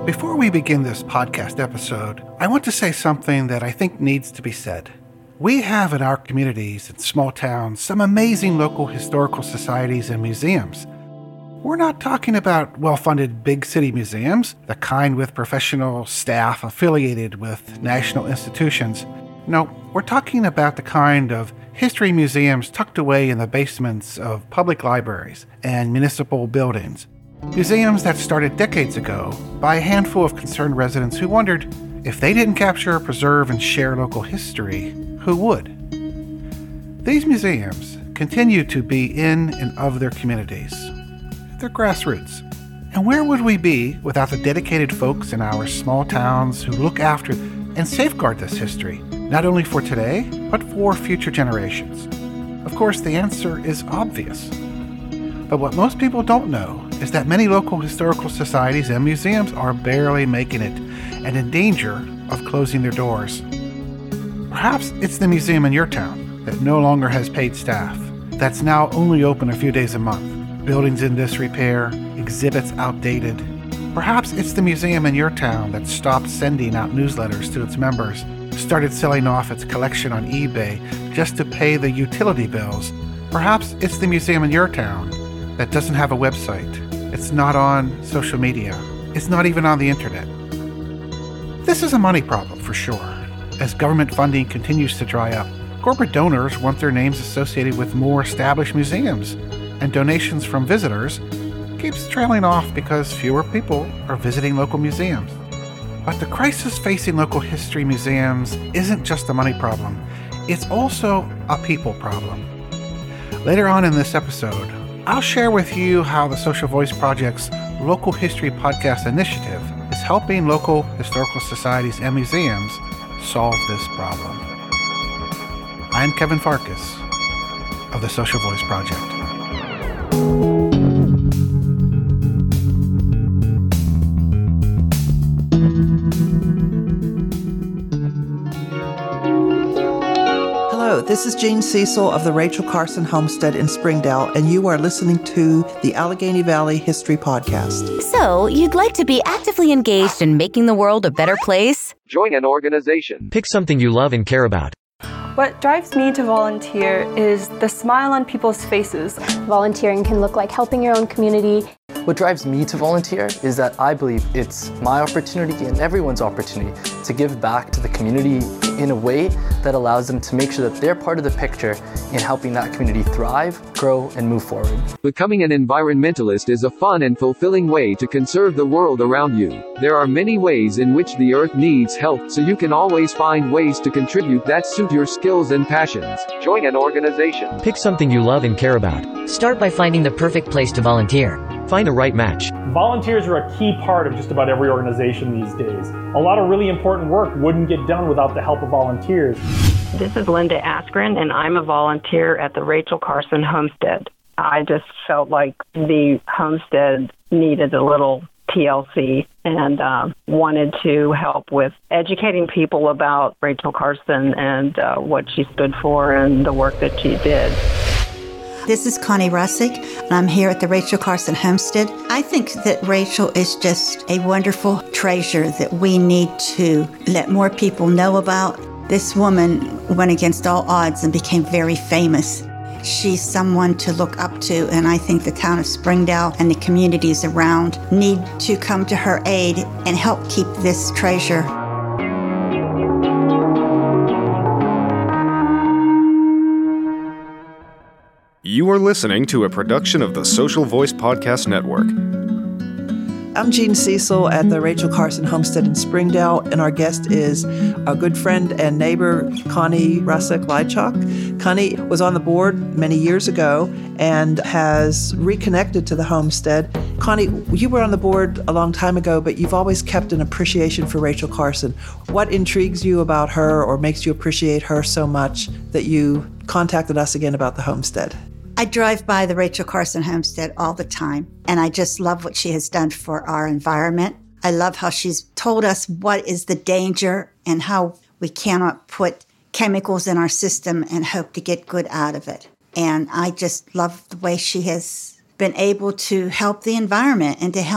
Before we begin this podcast episode, I want to say something that I think needs to be said. We have in our communities and small towns some amazing local historical societies and museums. We're not talking about well-funded big city museums, the kind with professional staff affiliated with national institutions. No, we're talking about the kind of history museums tucked away in the basements of public libraries and municipal buildings. Museums that started decades ago by a handful of concerned residents who wondered if they didn't capture, preserve, and share local history, who would? These museums continue to be in and of their communities. They're grassroots. And where would we be without the dedicated folks in our small towns who look after and safeguard this history, not only for today, but for future generations? Of course, the answer is obvious. But what most people don't know is that many local historical societies and museums are barely making it and in danger of closing their doors. Perhaps it's the museum in your town that no longer has paid staff, that's now only open a few days a month, buildings in disrepair, exhibits outdated. Perhaps it's the museum in your town that stopped sending out newsletters to its members, started selling off its collection on eBay just to pay the utility bills. Perhaps it's the museum in your town that doesn't have a website. It's not on social media. It's not even on the internet. This is a money problem for sure. As government funding continues to dry up, corporate donors want their names associated with more established museums, and donations from visitors keeps trailing off because fewer people are visiting local museums. But the crisis facing local history museums isn't just a money problem. It's also a people problem. Later on in this episode, I'll share with you how the Social Voice Project's Local History Podcast initiative is helping local historical societies and museums solve this problem. I'm Kevin Farkas of the Social Voice Project. This is Jean Cecil of the Rachel Carson Homestead in Springdale, and you are listening to the Allegheny Valley History Podcast. So, you'd like to be actively engaged in making the world a better place? Join an organization. Pick something you love and care about. What drives me to volunteer is the smile on people's faces. Volunteering can look like helping your own community. What drives me to volunteer is that I believe it's my opportunity and everyone's opportunity to give back to the community in a way that allows them to make sure that they're part of the picture in helping that community thrive, grow, and move forward. Becoming an environmentalist is a fun and fulfilling way to conserve the world around you. There are many ways in which the earth needs help, so you can always find ways to contribute that suit your skills and passions. Join an organization. Pick something you love and care about. Start by finding the perfect place to volunteer. Find a right match. Volunteers are a key part of just about every organization these days. A lot of really important work wouldn't get done without the help of volunteers. This is Linda Askren, and I'm a volunteer at the Rachel Carson Homestead. I just felt like the homestead needed a little TLC and wanted to help with educating people about Rachel Carson and what she stood for and the work that she did. This is Connie Russick, and I'm here at the Rachel Carson Homestead. I think that Rachel is just a wonderful treasure that we need to let more people know about. This woman went against all odds and became very famous. She's someone to look up to, and I think the town of Springdale and the communities around need to come to her aid and help keep this treasure. You are listening to a production of the Social Voice Podcast Network. I'm Jean Cecil at the Rachel Carson Homestead in Springdale, and our guest is a good friend and neighbor, Connie Russick-Leitchock. Connie was on the board many years ago and has reconnected to the homestead. Connie, you were on the board a long time ago, but you've always kept an appreciation for Rachel Carson. What intrigues you about her or makes you appreciate her so much that you contacted us again about the homestead? I drive by the Rachel Carson Homestead all the time, and I just love what she has done for our environment. I love how she's told us what is the danger and how we cannot put chemicals in our system and hope to get good out of it. And I just love the way she has been able to help the environment and to help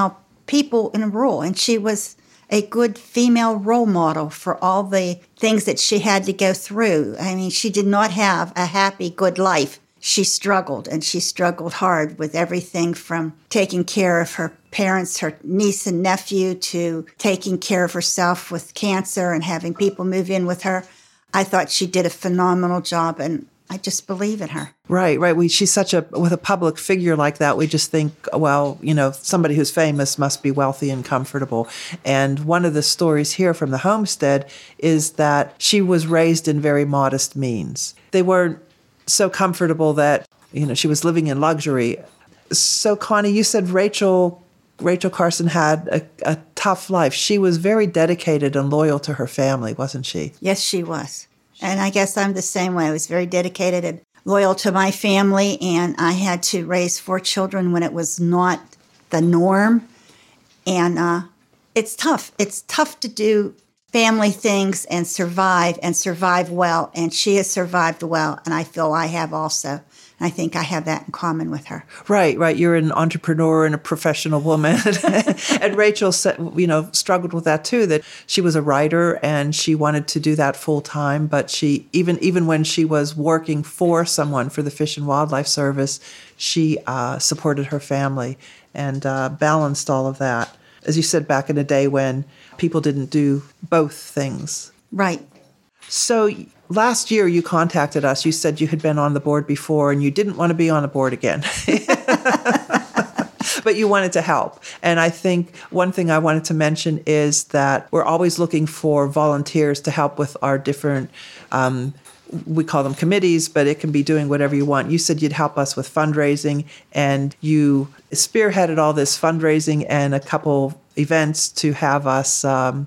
people in rural, and she was a good female role model for all the things that she had to go through. I mean, she did not have a happy, good life. She struggled, and she struggled hard with everything from taking care of her parents, her niece and nephew, to taking care of herself with cancer and having people move in with her. I thought she did a phenomenal job, and I just believe in her. Right. She's with a public figure like that, we just think, well, somebody who's famous must be wealthy and comfortable. And one of the stories here from the homestead is that she was raised in very modest means. They weren't so comfortable that, she was living in luxury. So, Connie, you said Rachel Carson had a tough life. She was very dedicated and loyal to her family, wasn't she? Yes, she was. And I guess I'm the same way. I was very dedicated and loyal to my family, and I had to raise 4 children when it was not the norm. And it's tough. It's tough to do family things and survive well. And she has survived well, and I feel I have also. And I think I have that in common with her. Right. You're an entrepreneur and a professional woman. And Rachel struggled with that too, that she was a writer and she wanted to do that full time. But she, even when she was working for someone, for the Fish and Wildlife Service, she supported her family and balanced all of that. As you said, back in the day when people didn't do both things. Right. So last year you contacted us. You said you had been on the board before and you didn't want to be on the board again. But you wanted to help. And I think one thing I wanted to mention is that we're always looking for volunteers to help with our different, we call them committees, but it can be doing whatever you want. You said you'd help us with fundraising, and you spearheaded all this fundraising and a couple events to have us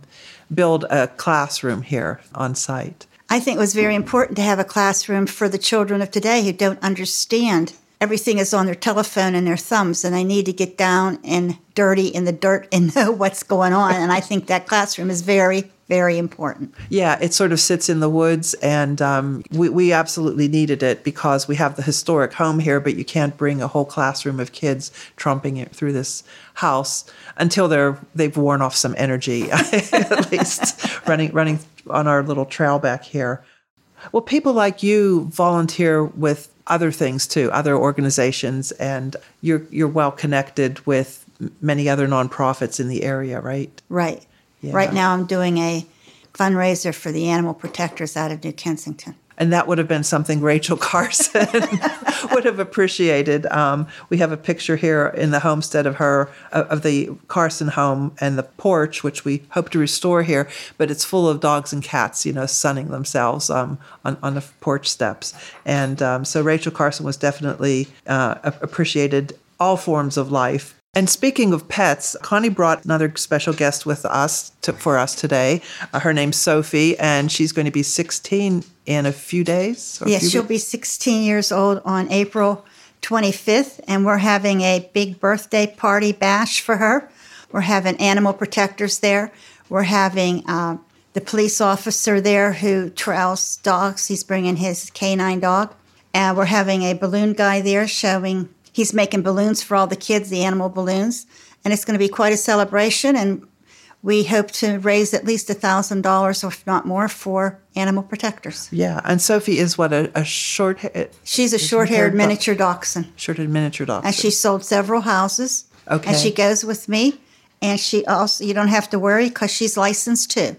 build a classroom here on site. I think it was very important to have a classroom for the children of today who don't understand. Everything is on their telephone and their thumbs, and they need to get down and dirty in the dirt and know what's going on. And I think that classroom is very, very important. Yeah, it sort of sits in the woods, and we absolutely needed it because we have the historic home here, but you can't bring a whole classroom of kids tromping it through this house until they've worn off some energy, at least running on our little trail back here. Well, people like you volunteer with other things too, other organizations, and you're well connected with many other nonprofits in the area, right? Right. Yeah. Right now I'm doing a fundraiser for the animal protectors out of New Kensington. And that would have been something Rachel Carson would have appreciated. We have a picture here in the homestead of her, of the Carson home and the porch, which we hope to restore here, but it's full of dogs and cats, sunning themselves on the porch steps. And so Rachel Carson was definitely appreciated all forms of life. And speaking of pets, Connie brought another special guest with us for us today. Her name's Sophie, and she's going to be 16 in a few days. Yes, she'll be 16 years old on April 25th, and we're having a big birthday party bash for her. We're having animal protectors there. We're having the police officer there who trails dogs. He's bringing his canine dog. And we're having a balloon guy there showing... He's making balloons for all the kids, the animal balloons, and it's going to be quite a celebration, and we hope to raise at least $1,000, or if not more, for animal protectors. Yeah, and Sophie is what, a short-haired... She's a short-haired miniature dachshund. Short-haired miniature dachshund. And she sold several houses. Okay. And she goes with me, and she also, you don't have to worry because she's licensed too.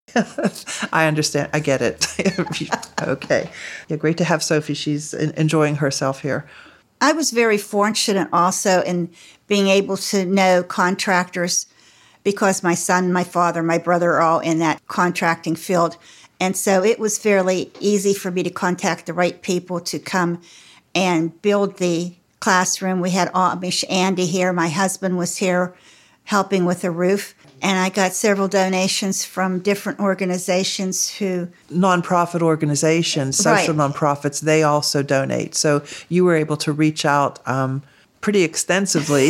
I understand. I get it. Okay. Yeah, great to have Sophie. She's enjoying herself here. I was very fortunate also in being able to know contractors because my son, my father, my brother are all in that contracting field. And so it was fairly easy for me to contact the right people to come and build the classroom. We had Amish Andy here. My husband was here helping with the roof. And I got several donations from different organizations who... Nonprofit organizations, social right. Nonprofits, they also donate. So you were able to reach out pretty extensively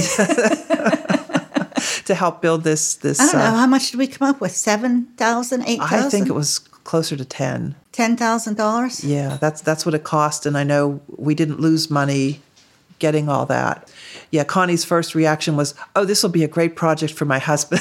to help build this. I don't know, how much did we come up with? $7,000, $8,000? I think it was closer to $10,000. $10,000? Yeah, that's what it cost. And I know we didn't lose money getting all that. Yeah, Connie's first reaction was, oh, this will be a great project for my husband.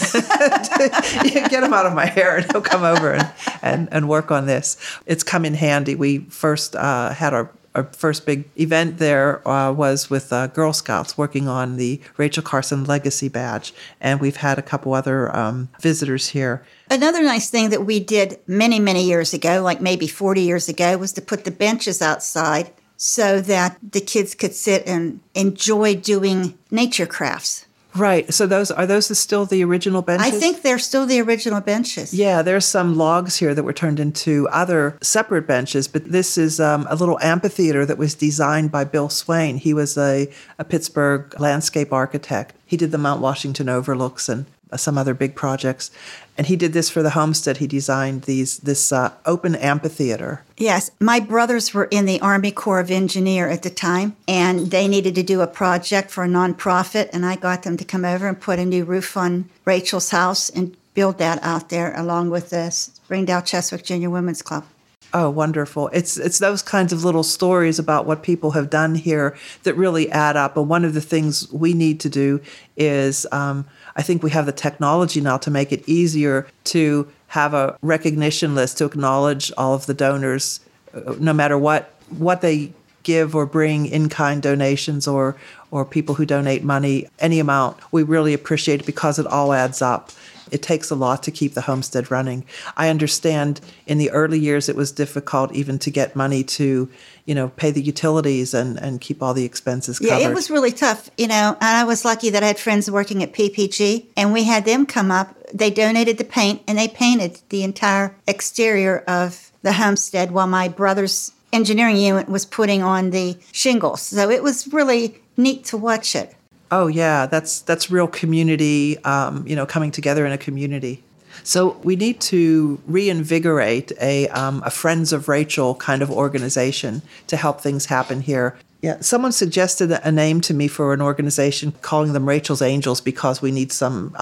Get him out of my hair and he'll come over and work on this. It's come in handy. We first had our first big event there was with Girl Scouts working on the Rachel Carson Legacy Badge. And we've had a couple other visitors here. Another nice thing that we did many, many years ago, like maybe 40 years ago, was to put the benches outside so that the kids could sit and enjoy doing nature crafts. Right. So are those still the original benches? I think they're still the original benches. Yeah, there's some logs here that were turned into other separate benches, but this is a little amphitheater that was designed by Bill Swain. He was a Pittsburgh landscape architect. He did the Mount Washington overlooks and some other big projects. And he did this for the homestead. He designed this open amphitheater. Yes. My brothers were in the Army Corps of Engineers at the time, and they needed to do a project for a nonprofit, and I got them to come over and put a new roof on Rachel's house and build that out there along with the Springdale Cheswick Junior Women's Club. Oh, wonderful. It's those kinds of little stories about what people have done here that really add up. And one of the things we need to do is I think we have the technology now to make it easier to have a recognition list to acknowledge all of the donors, no matter what they give or bring, in-kind donations or people who donate money, any amount. We really appreciate it because it all adds up. It takes a lot to keep the homestead running. I understand in the early years it was difficult even to get money to, pay the utilities and keep all the expenses covered. Yeah, it was really tough, and I was lucky that I had friends working at PPG, and we had them come up. They donated the paint, and they painted the entire exterior of the homestead while my brother's engineering unit was putting on the shingles. So it was really neat to watch it. Oh, yeah, that's real community, coming together in a community. So we need to reinvigorate a Friends of Rachel kind of organization to help things happen here. Yeah, someone suggested a name to me for an organization, calling them Rachel's Angels, because we need some,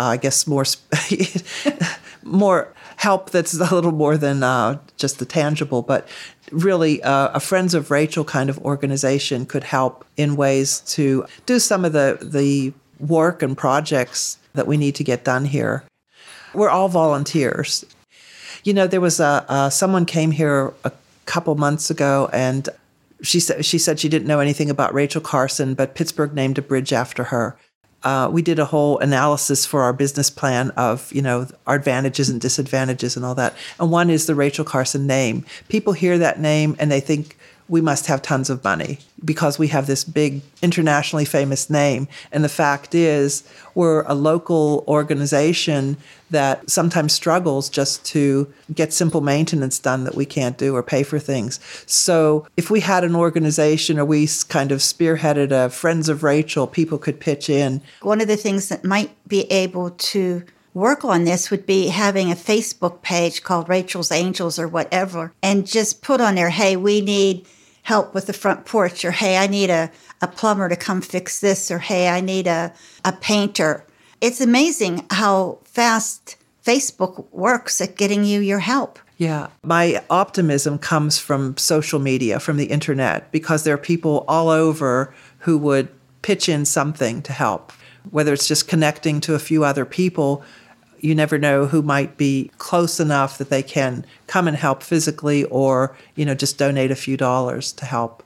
more help that's a little more than just the tangible. But really, a Friends of Rachel kind of organization could help in ways to do some of the work and projects that we need to get done here. We're all volunteers. There was someone came here a couple months ago, and she said she didn't know anything about Rachel Carson, but Pittsburgh named a bridge after her. We did a whole analysis for our business plan of, our advantages and disadvantages and all that. And one is the Rachel Carson name. People hear that name and they think we must have tons of money because we have this big internationally famous name. And the fact is we're a local organization that sometimes struggles just to get simple maintenance done that we can't do or pay for things. So if we had an organization or we kind of spearheaded a Friends of Rachel, people could pitch in. One of the things that might be able to work on this would be having a Facebook page called Rachel's Angels or whatever, and just put on there, hey, we need help with the front porch, or hey, I need a plumber to come fix this, or hey, I need a painter. It's amazing how fast Facebook works at getting you your help. Yeah. My optimism comes from social media, from the internet, because there are people all over who would pitch in something to help, whether it's just connecting to a few other people. You never know who might be close enough that they can come and help physically or, just donate a few dollars to help.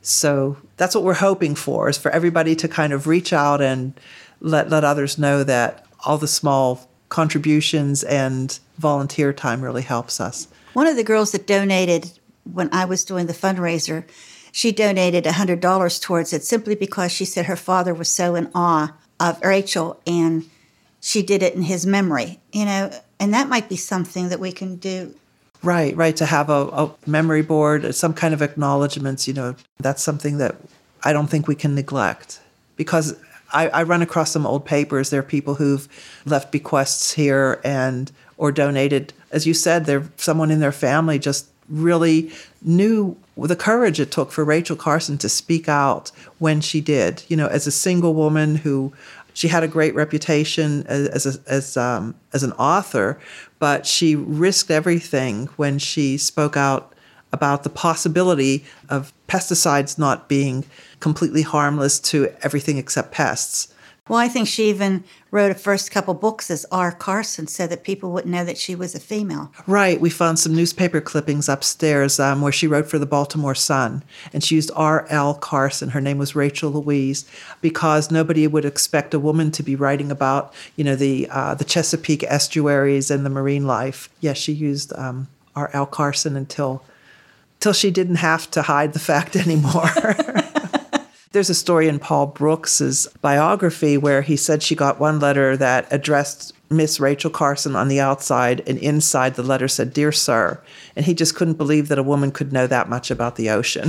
So that's what we're hoping for, is for everybody to kind of reach out and let others know that all the small contributions and volunteer time really helps us. One of the girls that donated when I was doing the fundraiser, she donated $100 towards it simply because she said her father was so in awe of Rachel and she did it in his memory, and that might be something that we can do. Right, to have a memory board, some kind of acknowledgments, that's something that I don't think we can neglect. Because I run across some old papers. There are people who've left bequests here or donated. As you said, someone in their family just really knew the courage it took for Rachel Carson to speak out when she did. As a single woman who... She had a great reputation as an author, but she risked everything when she spoke out about the possibility of pesticides not being completely harmless to everything except pests. Well, I think she even wrote her first couple books as R. Carson so that people wouldn't know that she was a female. Right. We found some newspaper clippings upstairs where she wrote for the Baltimore Sun, and she used R.L. Carson. Her name was Rachel Louise, because nobody would expect a woman to be writing about, the Chesapeake estuaries and the marine life. Yes, she used R.L. Carson until she didn't have to hide the fact anymore. There's a story in Paul Brooks's biography where he said she got one letter that addressed Miss Rachel Carson on the outside, and inside the letter said, "Dear Sir." And he just couldn't believe that a woman could know that much about the ocean.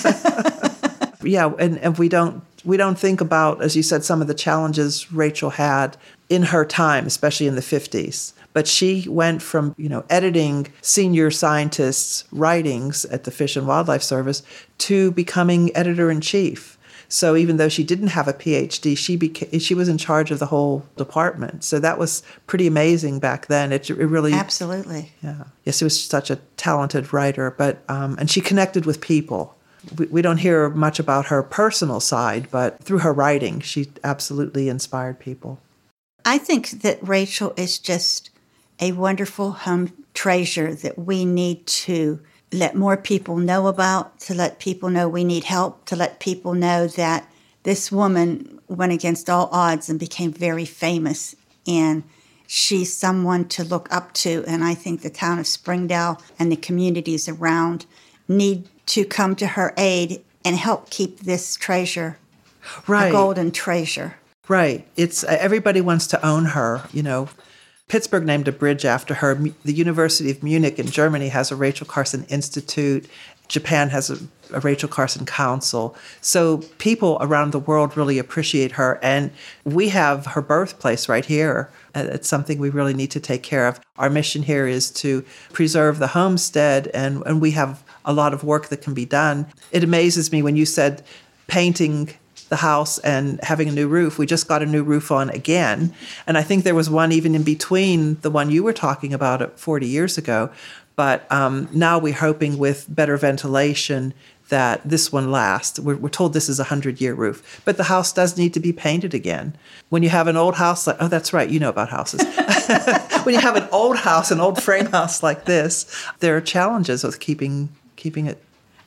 Yeah, and we don't think about, as you said, some of the challenges Rachel had in her time, especially in the 50s. But she went from, editing senior scientists' writings at the Fish and Wildlife Service to becoming editor-in-chief. So even though she didn't have a PhD, she was in charge of the whole department. So that was pretty amazing back then. It really... Absolutely. Yeah. Yes, she was such a talented writer, but and she connected with people. We don't hear much about her personal side, but through her writing, she absolutely inspired people. I think that Rachel is just a wonderful home treasure that we need to let more people know about, to let people know we need help, to let people know that this woman went against all odds and became very famous, and she's someone to look up to. And I think the town of Springdale and the communities around need to come to her aid and help keep this treasure, right, a golden treasure. Right. It's everybody wants to own her, Pittsburgh named a bridge after her. The University of Munich in Germany has a Rachel Carson Institute. Japan has a Rachel Carson Council. So people around the world really appreciate her. And we have her birthplace right here. It's something we really need to take care of. Our mission here is to preserve the homestead, and we have a lot of work that can be done. It amazes me when you said painting the house and having a new roof. We just got a new roof on again. And I think there was one even in between the one you were talking about 40 years ago. But now we're hoping with better ventilation that this one lasts. We're told this is a 100-year roof. But the house does need to be painted again. When you have an old house, oh, that's right, you know about houses. When you have an old house, an old frame house like this, there are challenges with keeping it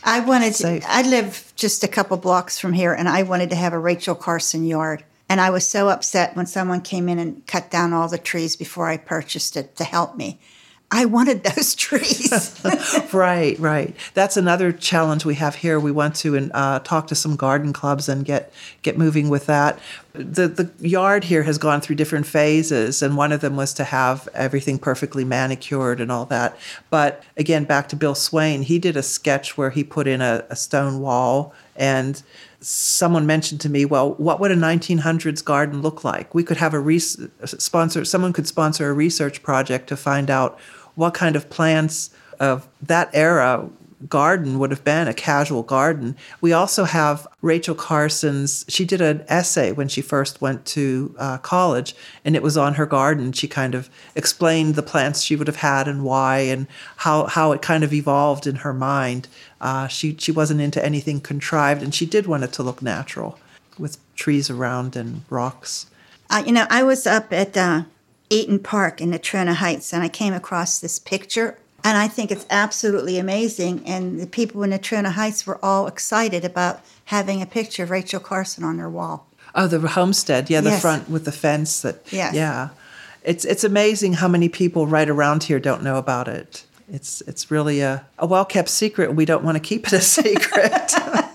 I live just a couple blocks from here, and I wanted to have a Rachel Carson yard. And I was so upset when someone came in and cut down all the trees before I purchased it to help me. I wanted those trees. Right. That's another challenge we have here. We want to talk to some garden clubs and get moving with that. The yard here has gone through different phases, and one of them was to have everything perfectly manicured and all that. But again, back to Bill Swain, he did a sketch where he put in a stone wall, and someone mentioned to me, well, what would a 1900s garden look like? We could have someone could sponsor a research project to find out what kind of plants of that era garden would have been, a casual garden. We also have Rachel Carson's, she did an essay when she first went to college, and it was on her garden. She kind of explained the plants she would have had and why, and how it kind of evolved in her mind. She wasn't into anything contrived, and she did want it to look natural with trees around and rocks. I was up at Eaton Park in Natrona Heights, and I came across this picture, and I think it's absolutely amazing. And the people in Natrona Heights were all excited about having a picture of Rachel Carson on their wall. Oh, the homestead, yeah, the Yes. front with the fence. Yes. Yeah. It's amazing how many people right around here don't know about it. It's really a well-kept secret, and we don't want to keep it a secret.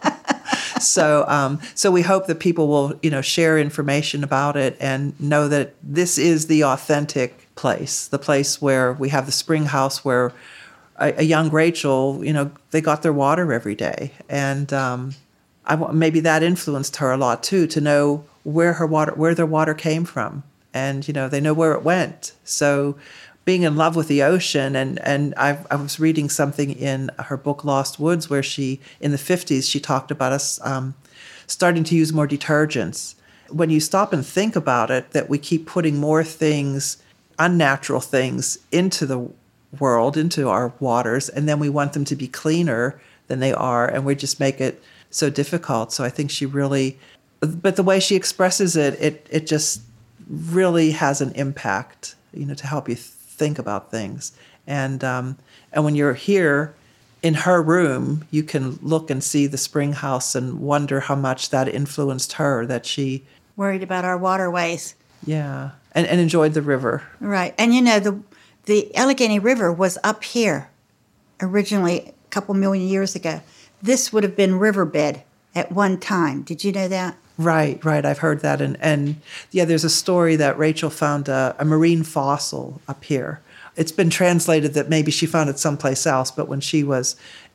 So we hope that people will, share information about it and know that this is the authentic place, the place where we have the spring house where a young Rachel, they got their water every day. And maybe that influenced her a lot too, to know where their water came from. And, they know where it went. So being in love with the ocean, and I was reading something in her book Lost Woods where in the 50s, she talked about us starting to use more detergents. When you stop and think about it, that we keep putting more things, unnatural things, into world, into our waters, and then we want them to be cleaner than they are, and we just make it so difficult. So I think she really, but the way she expresses it just really has an impact, to help you think about things. And when you're here in her room, you can look and see the spring house and wonder how much that influenced her, that she worried about our waterways. Yeah, and enjoyed the river. Right. And the Allegheny River was up here originally a couple million years ago. This would have been riverbed at one time. Did you know that? Right. I've heard that. And yeah, there's a story that Rachel found a marine fossil up here. It's been translated that maybe she found it someplace else, but when she was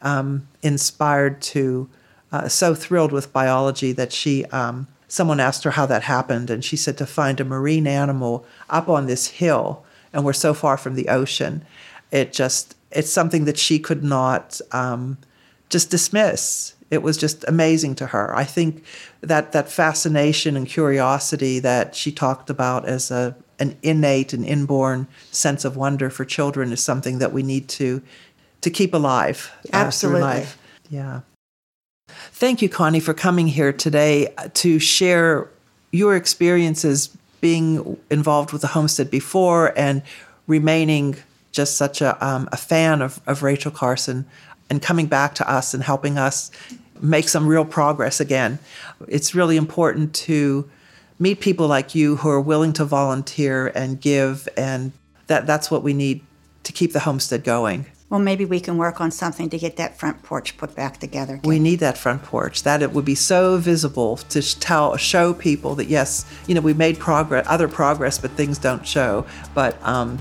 inspired to, so thrilled with biology that someone asked her how that happened, and she said to find a marine animal up on this hill, and we're so far from the ocean, it's something that she could not just dismiss. It was just amazing to her. I think that fascination and curiosity that she talked about as an innate and inborn sense of wonder for children is something that we need to keep alive. Absolutely. Through life. Yeah. Thank you, Connie, for coming here today to share your experiences being involved with the Homestead before and remaining just such a fan of Rachel Carson, and coming back to us and helping us make some real progress again. It's really important to meet people like you who are willing to volunteer and give, and that's what we need to keep the Homestead going. Well, maybe we can work on something to get that front porch put back together again. We need that front porch. That it would be so visible to show people that yes, we made other progress, but things don't show. But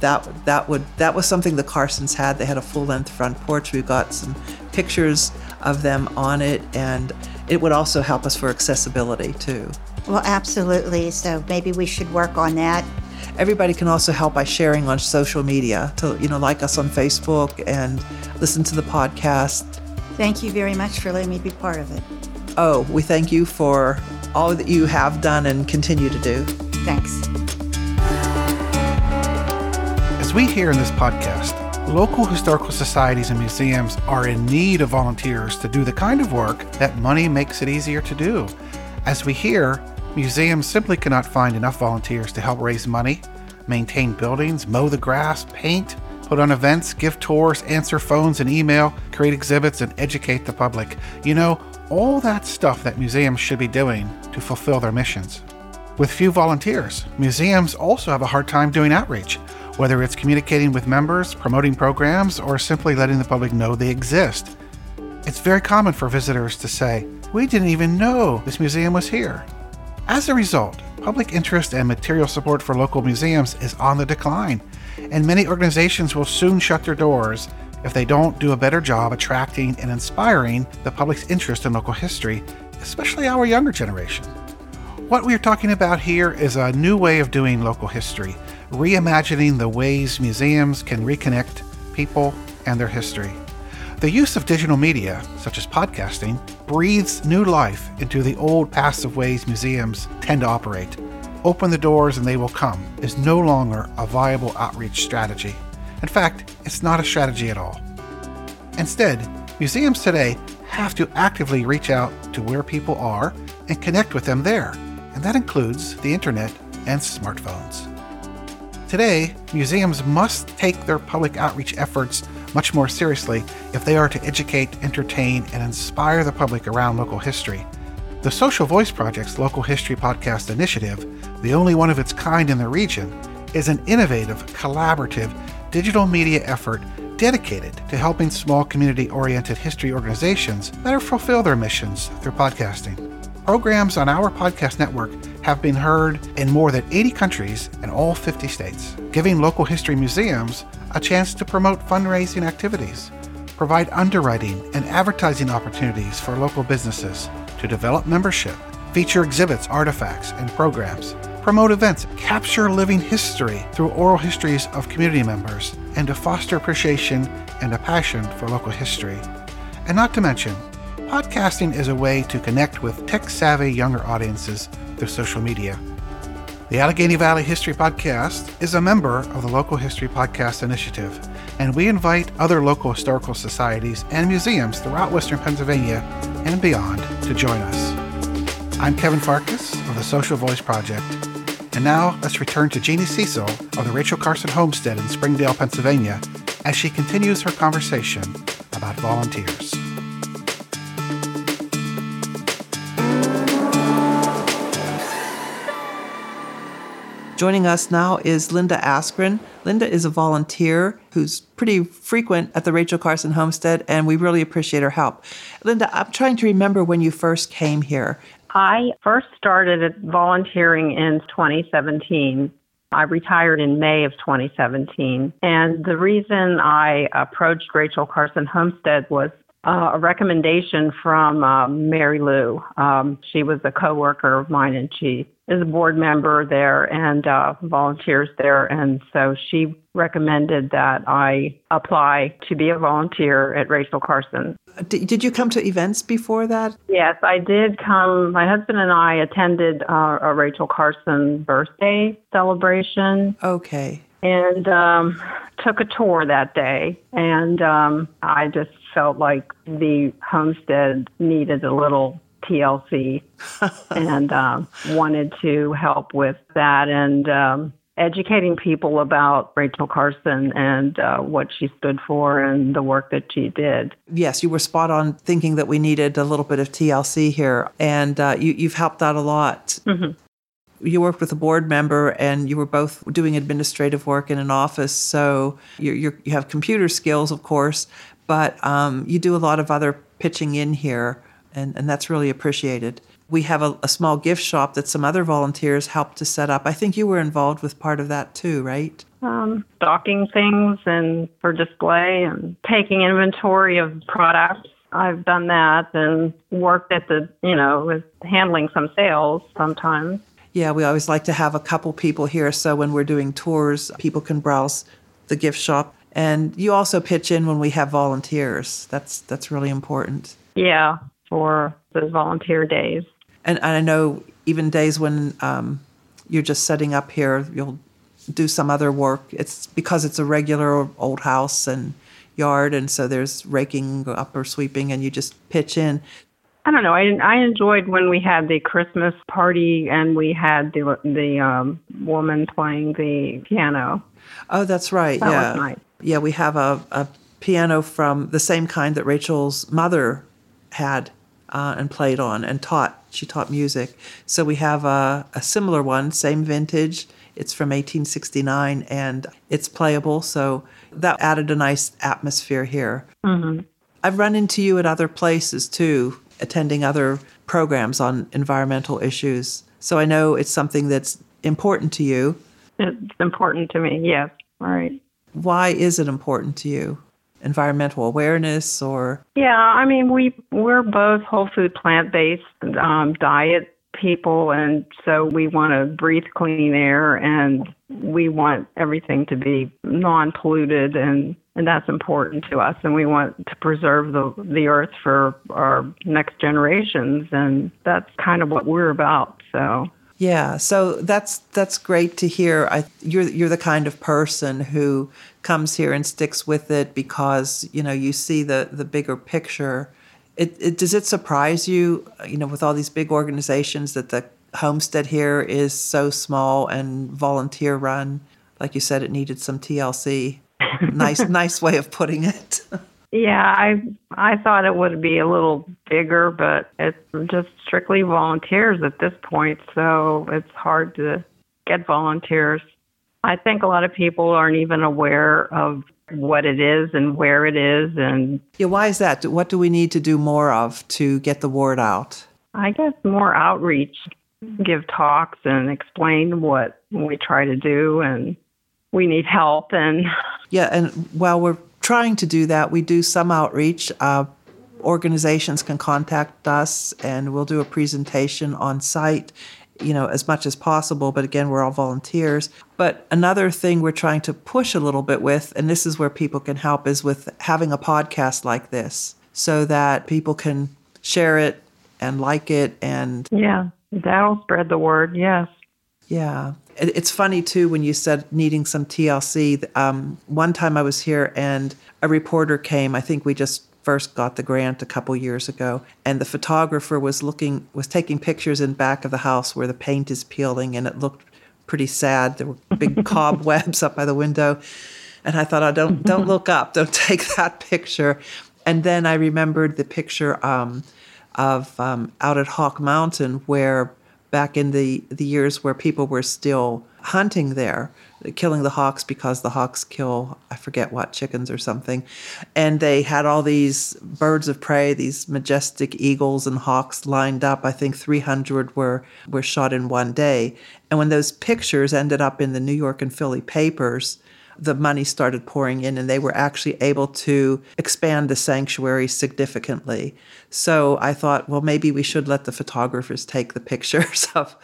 that was something the Carsons had. They had a full-length front porch. We've got some pictures of them on it, and it would also help us for accessibility too. Well, absolutely. So maybe we should work on that. Everybody can also help by sharing on social media, to like us on Facebook and listen to the podcast. Thank you very much for letting me be part of it. Oh, we thank you for all that you have done and continue to do. Thanks. As we hear in this podcast, local historical societies and museums are in need of volunteers to do the kind of work that money makes it easier to do. As we hear, museums simply cannot find enough volunteers to help raise money, maintain buildings, mow the grass, paint, put on events, give tours, answer phones and email, create exhibits, and educate the public. All that stuff that museums should be doing to fulfill their missions. With few volunteers, museums also have a hard time doing outreach, whether it's communicating with members, promoting programs, or simply letting the public know they exist. It's very common for visitors to say, "We didn't even know this museum was here." As a result, public interest and material support for local museums is on the decline, and many organizations will soon shut their doors if they don't do a better job attracting and inspiring the public's interest in local history, especially our younger generation. What we're talking about here is a new way of doing local history, reimagining the ways museums can reconnect people and their history. The use of digital media, such as podcasting, breathes new life into the old passive ways museums tend to operate. Open the doors and they will come is no longer a viable outreach strategy. In fact, it's not a strategy at all. Instead, museums today have to actively reach out to where people are and connect with them there, and that includes the internet and smartphones. Today, museums must take their public outreach efforts much more seriously if they are to educate, entertain, and inspire the public around local history. The Social Voice Project's Local History Podcast Initiative, the only one of its kind in the region, is an innovative, collaborative digital media effort dedicated to helping small community-oriented history organizations better fulfill their missions through podcasting. Programs on our podcast network have been heard in more than 80 countries in all 50 states, giving local history museums a chance to promote fundraising activities, provide underwriting and advertising opportunities for local businesses, to develop membership, feature exhibits, artifacts, and programs, promote events, capture living history through oral histories of community members, and to foster appreciation and a passion for local history. And not to mention, podcasting is a way to connect with tech-savvy younger audiences through social media. The Allegheny Valley History Podcast is a member of the Local History Podcast Initiative, and we invite other local historical societies and museums throughout Western Pennsylvania and beyond to join us. I'm Kevin Farkas of the Social Voice Project, and now let's return to Jeannie Cecil of the Rachel Carson Homestead in Springdale, Pennsylvania, as she continues her conversation about volunteers. Joining us now is Linda Askren. Linda is a volunteer who's pretty frequent at the Rachel Carson Homestead, and we really appreciate her help. Linda, I'm trying to remember when you first came here. I first started volunteering in 2017. I retired in May of 2017. And the reason I approached Rachel Carson Homestead was a recommendation from Mary Lou. She was a coworker of mine, and she is a board member there and volunteers there. And so she recommended that I apply to be a volunteer at Rachel Carson. Did you come to events before that? Yes, I did come. My husband and I attended a Rachel Carson birthday celebration. Okay. And took a tour that day. And I just felt like the homestead needed a little TLC and wanted to help with that and educating people about Rachel Carson and what she stood for and the work that she did. Yes, you were spot on thinking that we needed a little bit of TLC here, and you've helped out a lot. Mm-hmm. You worked with a board member, and you were both doing administrative work in an office, so you have computer skills, of course, but you do a lot of other pitching in here, and that's really appreciated. We have a small gift shop that some other volunteers helped to set up. I think you were involved with part of that too, right? Stocking things and for display and taking inventory of products. I've done that and worked at with handling some sales sometimes. Yeah, we always like to have a couple people here, so when we're doing tours, people can browse the gift shop. And you also pitch in when we have volunteers. That's really important. Yeah, for those volunteer days. And I know even days when you're just setting up here, you'll do some other work. It's because it's a regular old house and yard, and so there's raking up or sweeping, and you just pitch in. I don't know. I enjoyed when we had the Christmas party and we had the woman playing the piano. Oh, that's right. That yeah. was nice. Yeah, we have a piano from the same kind that Rachel's mother had and played on and taught. She taught music. So we have a similar one, same vintage. It's from 1869 and it's playable. So that added a nice atmosphere here. Mm-hmm. I've run into you at other places too, attending other programs on environmental issues. So I know it's something that's important to you. It's important to me, yes. All right. Why is it important to you? Environmental awareness or? Yeah, I mean, we're both whole food, plant-based diet people, and so we want to breathe clean air, and we want everything to be non-polluted, and that's important to us, and we want to preserve the earth for our next generations, and that's kind of what we're about, so. Yeah, so that's great to hear. You're the kind of person who comes here and sticks with it because you see the bigger picture. Does it surprise you, with all these big organizations that the homestead here is so small and volunteer run? Like you said, it needed some TLC. Nice way of putting it. Yeah, I thought it would be a little bigger, but it's just strictly volunteers at this point, so it's hard to get volunteers. I think a lot of people aren't even aware of what it is and where it is. And yeah, why is that? What do we need to do more of to get the word out? I guess more outreach, give talks and explain what we try to do, and we need help. And yeah, and while we're trying to do that, we do some outreach. Organizations can contact us and we'll do a presentation on site, as much as possible. But again, we're all volunteers. But another thing we're trying to push a little bit with, and this is where people can help, is with having a podcast like this so that people can share it and like it. And yeah, that'll spread the word. Yes. Yeah. It's funny, too, when you said needing some TLC. One time I was here and a reporter came. I think we just first got the grant a couple years ago. And the photographer was taking pictures in back of the house where the paint is peeling, and it looked pretty sad. There were big cobwebs up by the window. And I thought, oh, don't look up. Don't take that picture. And then I remembered the picture of out at Hawk Mountain, where back in the years where people were still hunting there, killing the hawks because the hawks kill, I forget what, chickens or something. And they had all these birds of prey, these majestic eagles and hawks lined up. I think 300 were shot in one day. And when those pictures ended up in the New York and Philly papers, the money started pouring in, and they were actually able to expand the sanctuary significantly. So I thought, well, maybe we should let the photographers take the pictures of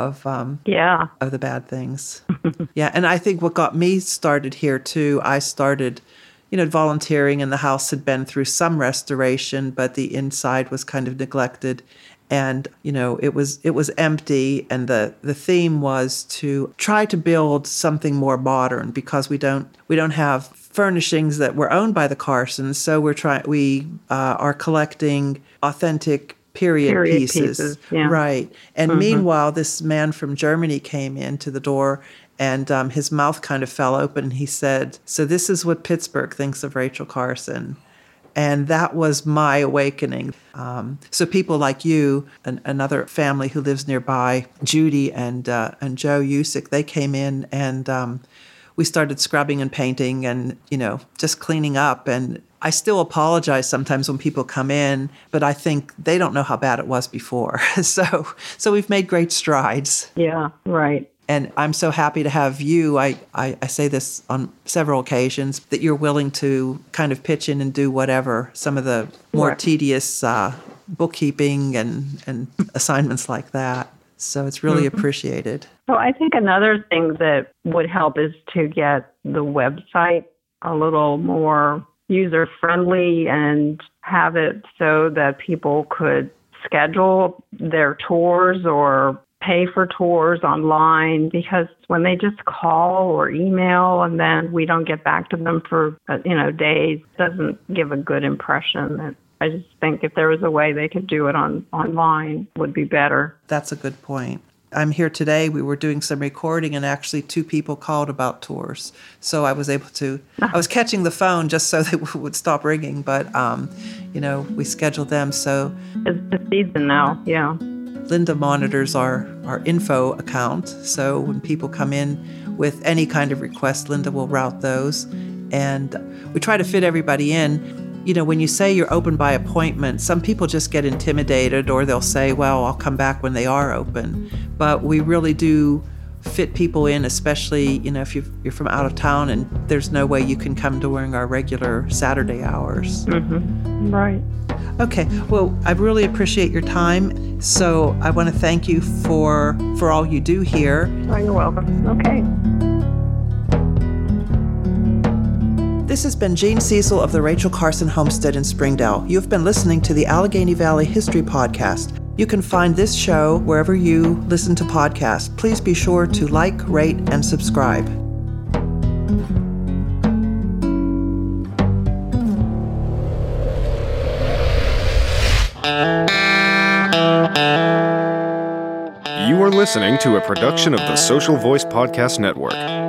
the bad things. Yeah, and I think what got me started here too, I started, volunteering, and the house had been through some restoration, but the inside was kind of neglected. And, it was empty, and the theme was to try to build something more modern, because we don't have furnishings that were owned by the Carsons. So we are collecting authentic period pieces. Yeah. Right. And meanwhile, this man from Germany came into the door, and his mouth kind of fell open, and he said, "So this is what Pittsburgh thinks of Rachel Carson." And that was my awakening. So people like you, another family who lives nearby, Judy and Joe Usick, they came in, and we started scrubbing and painting and, just cleaning up. And I still apologize sometimes when people come in, but I think they don't know how bad it was before. So we've made great strides. Yeah, right. And I'm so happy to have you, I say this on several occasions, that you're willing to kind of pitch in and do whatever, some of the more tedious bookkeeping and assignments like that. So it's really appreciated. So I think another thing that would help is to get the website a little more user-friendly and have it so that people could schedule their tours or pay for tours online, because when they just call or email and then we don't get back to them for days, doesn't give a good impression. I just think if there was a way they could do it online would be better. That's a good point. I'm here today. We were doing some recording, and actually 2 people called about tours. So I was able to, I was catching the phone just so they would stop ringing, but, we scheduled them. So it's the season now, yeah. Linda monitors our info account, so when people come in with any kind of request, Linda will route those. And we try to fit everybody in. When you say you're open by appointment, some people just get intimidated, or they'll say, well, I'll come back when they are open. But we really do fit people in, especially, if you're from out of town and there's no way you can come during our regular Saturday hours. Mm-hmm. Right. Okay, well, I really appreciate your time. So I want to thank you for all you do here. Oh, you're welcome. Okay. This has been Jean Cecil of the Rachel Carson Homestead in Springdale. You've been listening to the Allegheny Valley History Podcast. You can find this show wherever you listen to podcasts. Please be sure to like, rate, and subscribe. You are listening to a production of the Social Voice Podcast Network.